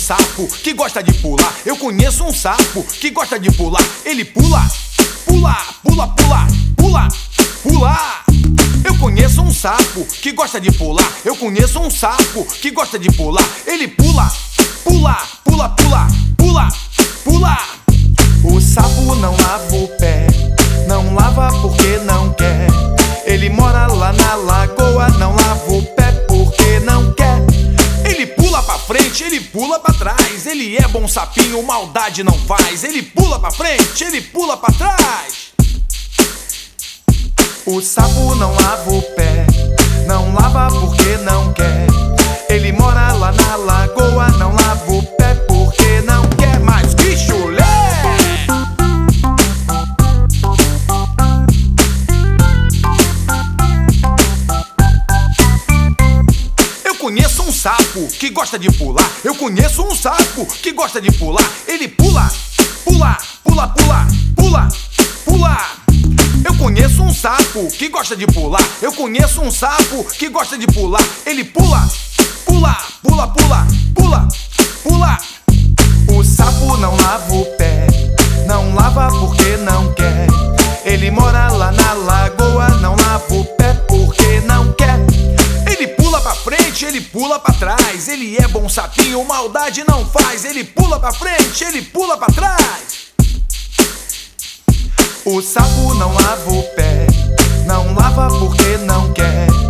sapo que gosta de pular. Eu conheço um sapo que gosta de pular. Ele pula, pula, pula, pula, pula, pula. Eu conheço um sapo que gosta de pular. Eu conheço um sapo que gosta de pular. Ele pula, pula, pula, pula, pula, pula. O sapo não lava o pé, não lava porque não quer. Ele mora lá na lagoa, não lava o pé porque não quer. Ele pula pra frente, ele pula pra trás. Ele é bom sapinho, maldade não faz. Ele pula pra frente, ele pula pra trás. O sapo não lava o pé, não lava porque não quer. Ele mora lá na lagoa, não lava o pé porque não quer. Mas que chulé! Eu conheço um sapo que gosta de pular. Eu conheço um sapo que gosta de pular. Ele pula, pula, pula, pula, pula, pula. Eu conheço um sapo que gosta de pular. Eu conheço um sapo que gosta de pular. Ele pula, pula, pula, pula, pula, pula. O sapo não lava o pé, não lava porque não quer. Ele mora lá na lagoa, não lava o pé porque não quer. Ele pula pra frente, ele pula pra trás. Ele é bom sapinho, maldade não faz. Ele pula pra frente, ele pula pra trás. O sapo não lava o pé, não lava porque não quer.